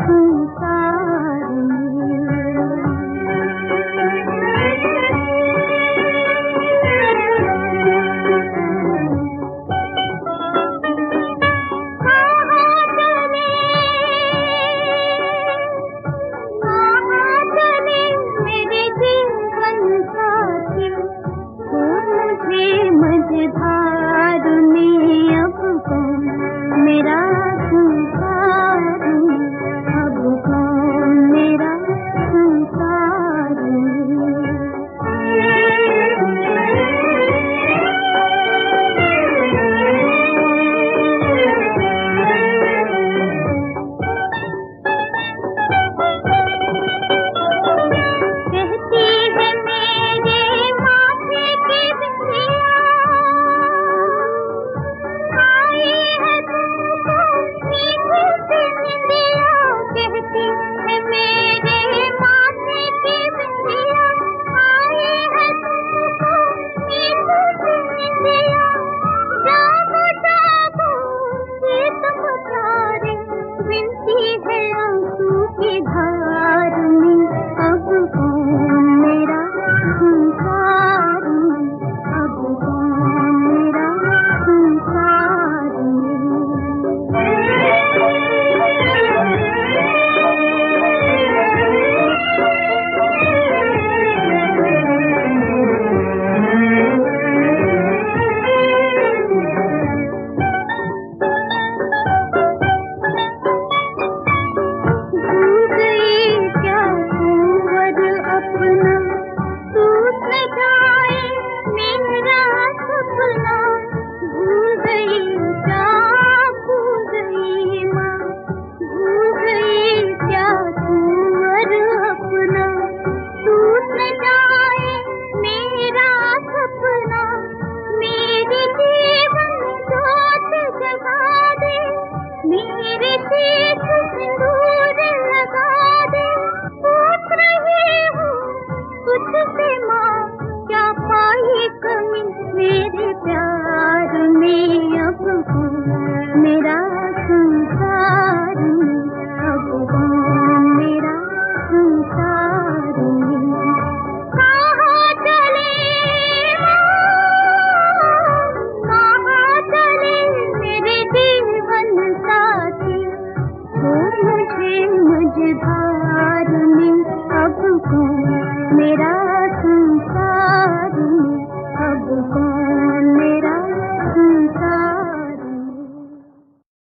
संसार में। मझधार में अब कौन मेरा संसार, अब कौन मेरा संसार। कहती है मेरे माथे के बिंदिया, कहती है मेरे माथे की बिंदिया, आए है तुमको मीठू सी निंदिया। जागो जागो गीत पुकारे, बिनती है आंसू की धार में, अब कौन मेरा संसार, अब कौन मेरा संसार में। मेरे शीश सिंदूर लगा दे, पूछ रही हूँ तुझसे माँ, क्या पाई कमी मेरे प्यार में।